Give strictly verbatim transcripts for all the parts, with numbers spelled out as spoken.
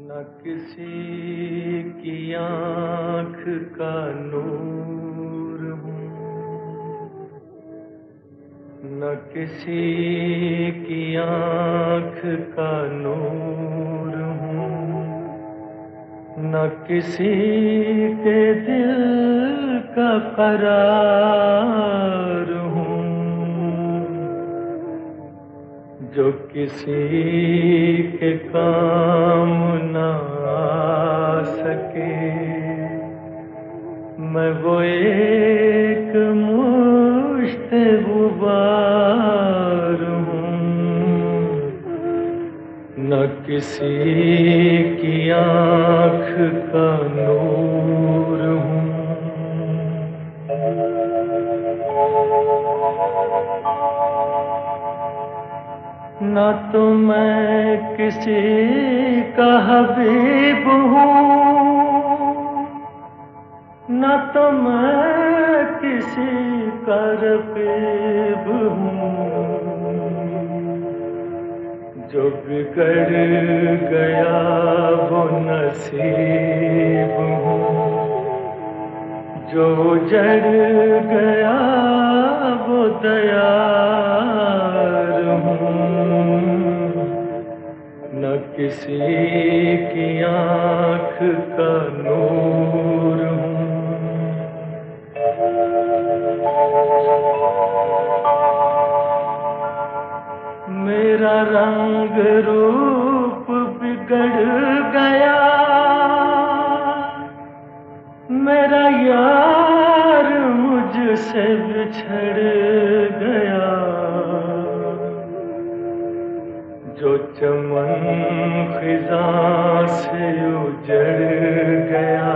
न किसी की आँख का नूर हूँ, न किसी की आँख का नूर हूँ, न किसी के दिल का करार हूँ। जो किसी के काम न आ सके, मैं वो एक मुश्त गुबार हूँ। न किसी की आँख का नूर हूँ। न तो मैं किसी का हबीब हूँ, न तो मैं किसी का रकीब हूँ। जो बिगड़ गया वो नसीब हूँ, जो उजड़ गया वो दयार हूँ। न किसी की आँख का नूर हूँ। मेरा रंग रूप बिगड़ गया, मेरा यार मुझसे बिछड़ गया। जो चमन खिज़ां से उजड़ गया,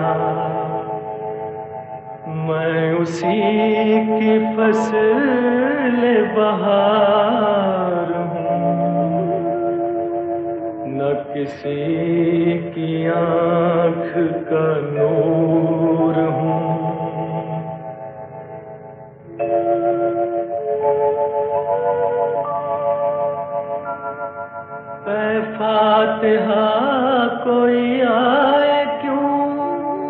मैं उसी की फसल बहार हूँ। न किसी की आँख का नूर हूँ। ऐ फातिहा कोई आए क्यों,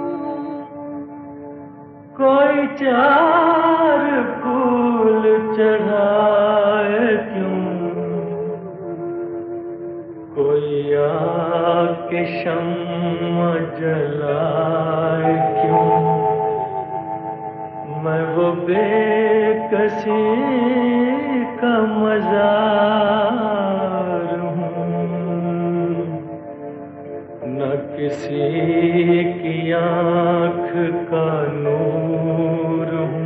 कोई चार फूल चढ़ाए क्यों, कोई आके शम्मा जलाए क्यों। मैं वो बेकसी का मज़ार हूँ। न किसी की आँख का नूर हूँ।